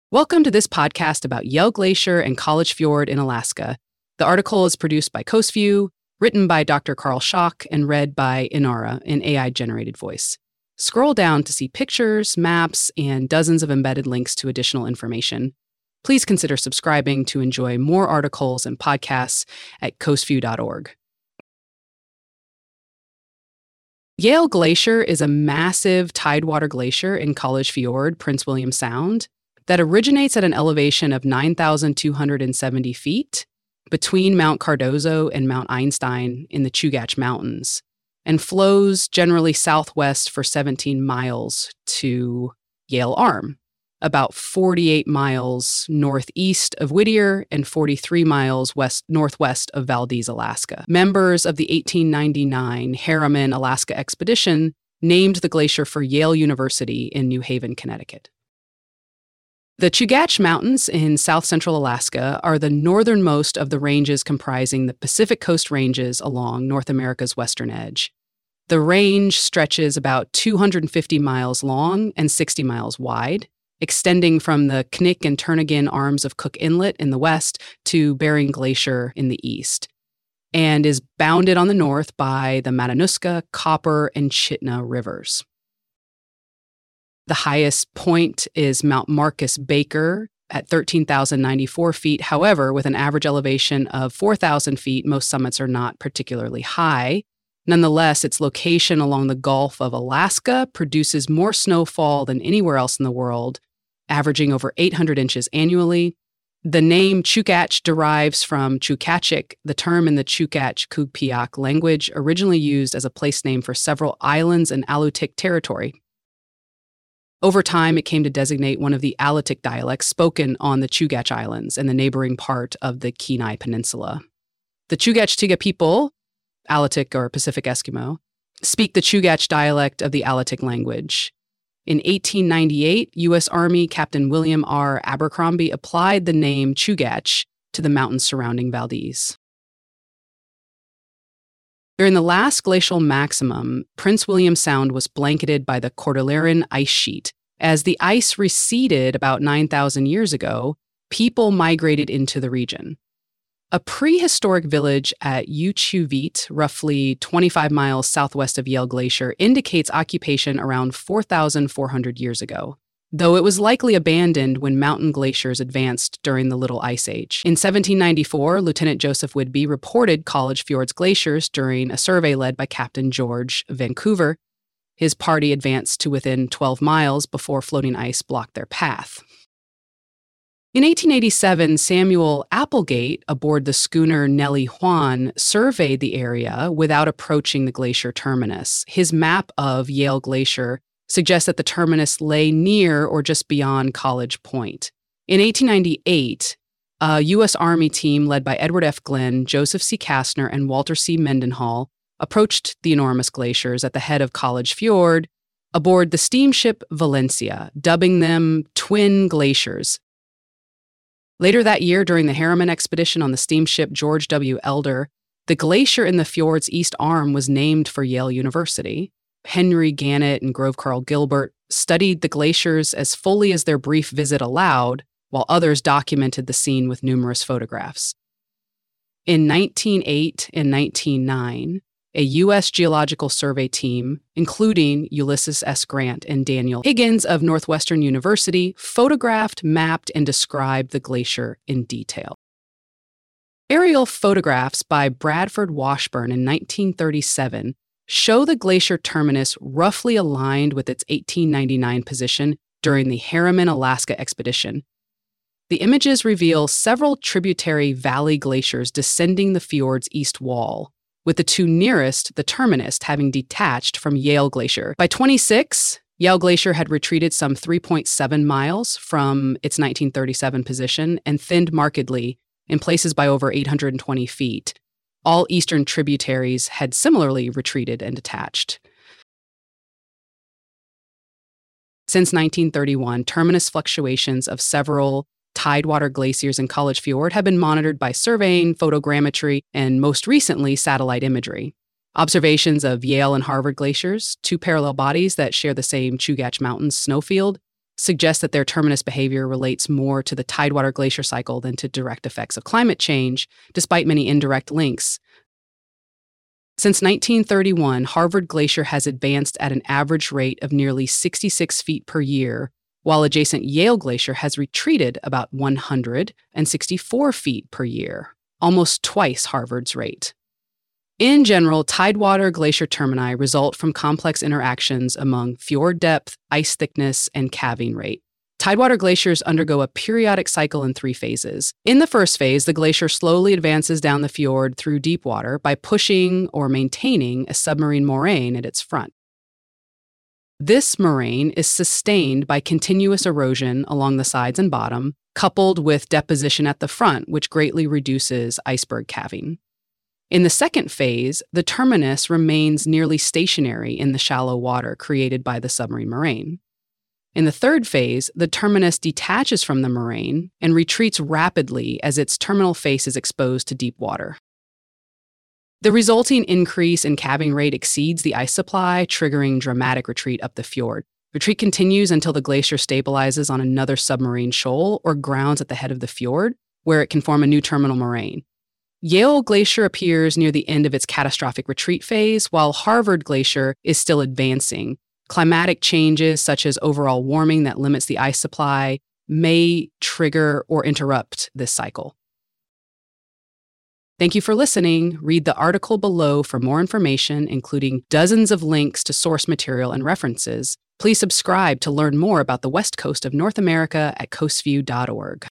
Welcome to this podcast about Yale Glacier and College Fjord in Alaska. The article is produced by CoastView, written by Dr. Carl Schock, and read by Inara in AI-generated voice. Scroll down to see pictures, maps, and dozens of embedded links to additional information. Please consider subscribing to enjoy more articles and podcasts at coastview.org. Yale Glacier is a massive tidewater glacier in College Fjord, Prince William Sound, that originates at an elevation of 9,270 feet between Mount Cardozo and Mount Einstein in the Chugach Mountains, and flows generally southwest for 17 miles to Yale Arm, about 48 miles northeast of Whittier and 43 miles northwest of Valdez, Alaska. Members of the 1899 Harriman Alaska expedition named the glacier for Yale University in New Haven, Connecticut. The Chugach Mountains in south-central Alaska are the northernmost of the ranges comprising the Pacific Coast Ranges along North America's western edge. The range stretches about 250 miles long and 60 miles wide, extending from the Knik and Turnagain arms of Cook Inlet in the west to Bering Glacier in the east, and is bounded on the north by the Matanuska, Copper, and Chitna rivers. The highest point is Mount Marcus Baker at 13,094 feet. However, with an average elevation of 4,000 feet, most summits are not particularly high. Nonetheless, its location along the Gulf of Alaska produces more snowfall than anywhere else in the world, averaging over 800 inches annually. The name Chugach derives from Chukachik, the term in the Chugach-Kugpiaq language, originally used as a place name for several islands in Alutiiq territory. Over time, it came to designate one of the Alutiiq dialects spoken on the Chugach Islands and the neighboring part of the Kenai Peninsula. The Chugach-Tiga people, Alutiiq or Pacific Eskimo, speak the Chugach dialect of the Alutiiq language. In 1898, U.S. Army Captain William R. Abercrombie applied the name Chugach to the mountains surrounding Valdez. During the last glacial maximum, Prince William Sound was blanketed by the Cordilleran ice sheet. As the ice receded about 9,000 years ago, people migrated into the region. A prehistoric village at Uchuvit, roughly 25 miles southwest of Yale Glacier, indicates occupation around 4,400 years ago, though it was likely abandoned when mountain glaciers advanced during the Little Ice Age. In 1794, Lieutenant Joseph Whidbey reported College Fjord's glaciers during a survey led by Captain George Vancouver. His party advanced to within 12 miles before floating ice blocked their path. In 1887, Samuel Applegate, aboard the schooner Nellie Juan, surveyed the area without approaching the glacier terminus. His map of Yale Glacier suggests that the terminus lay near or just beyond College Point. In 1898, a U.S. Army team led by Edward F. Glenn, Joseph C. Kastner, and Walter C. Mendenhall approached the enormous glaciers at the head of College Fjord aboard the steamship Valencia, dubbing them Twin Glaciers. Later that year, during the Harriman expedition on the steamship George W. Elder, the glacier in the fjord's east arm was named for Yale University. Henry Gannett and Grove Carl Gilbert studied the glaciers as fully as their brief visit allowed, while others documented the scene with numerous photographs. In 1908 and 1909, a U.S. Geological Survey team, including Ulysses S. Grant and Daniel Higgins of Northwestern University, photographed, mapped, and described the glacier in detail. Aerial photographs by Bradford Washburn in 1937 show the glacier terminus roughly aligned with its 1899 position during the Harriman Alaska expedition. The images reveal several tributary valley glaciers descending the fjord's east wall, with the two nearest, the terminus, having detached from Yale Glacier. By 26, Yale Glacier had retreated some 3.7 miles from its 1937 position and thinned markedly, in places by over 820 feet. All eastern tributaries had similarly retreated and detached. Since 1931, terminus fluctuations of several tidewater glaciers in College Fjord have been monitored by surveying, photogrammetry, and most recently, satellite imagery. Observations of Yale and Harvard glaciers, two parallel bodies that share the same Chugach Mountains snowfield, suggests that their terminus behavior relates more to the tidewater glacier cycle than to direct effects of climate change, despite many indirect links. Since 1931, Harvard Glacier has advanced at an average rate of nearly 66 feet per year, while adjacent Yale Glacier has retreated about 164 feet per year, almost twice Harvard's rate. In general, tidewater glacier termini result from complex interactions among fjord depth, ice thickness, and calving rate. Tidewater glaciers undergo a periodic cycle in 3 phases. In the first phase, the glacier slowly advances down the fjord through deep water by pushing or maintaining a submarine moraine at its front. This moraine is sustained by continuous erosion along the sides and bottom, coupled with deposition at the front, which greatly reduces iceberg calving. In the second phase, the terminus remains nearly stationary in the shallow water created by the submarine moraine. In the third phase, the terminus detaches from the moraine and retreats rapidly as its terminal face is exposed to deep water. The resulting increase in calving rate exceeds the ice supply, triggering dramatic retreat up the fjord. Retreat continues until the glacier stabilizes on another submarine shoal or grounds at the head of the fjord, where it can form a new terminal moraine. Yale Glacier appears near the end of its catastrophic retreat phase, while Harvard Glacier is still advancing. Climatic changes, such as overall warming that limits the ice supply, may trigger or interrupt this cycle. Thank you for listening. Read the article below for more information, including dozens of links to source material and references. Please subscribe to learn more about the West Coast of North America at coastview.org.